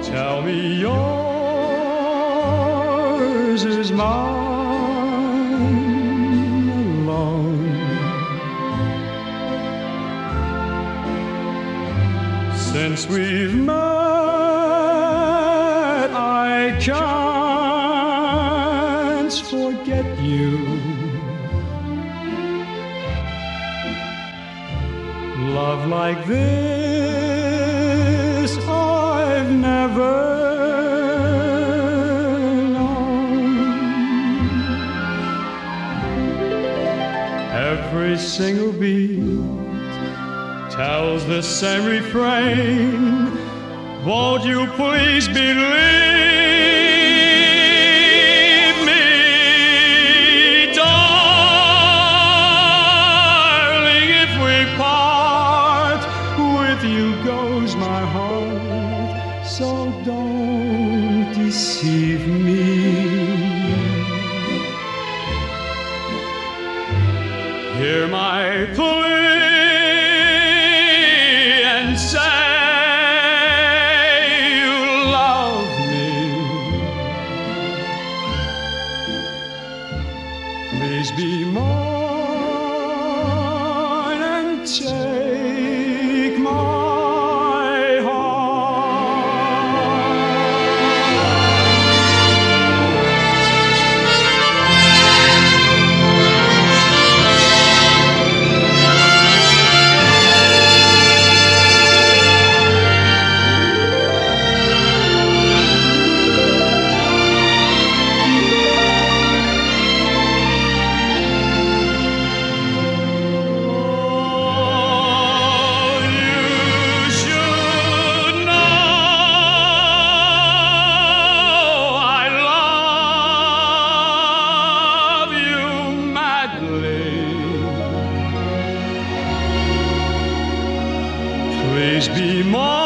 Tell me yours is mine alone. Since we've met, I can't forget you. Love like this I've never known. Every single beat tells the same refrain. Won't you please believe me, darling? If we part, with you goes my heart. So don't deceive me. Hear my plea and say you love me. Please be mine and take my please be mine.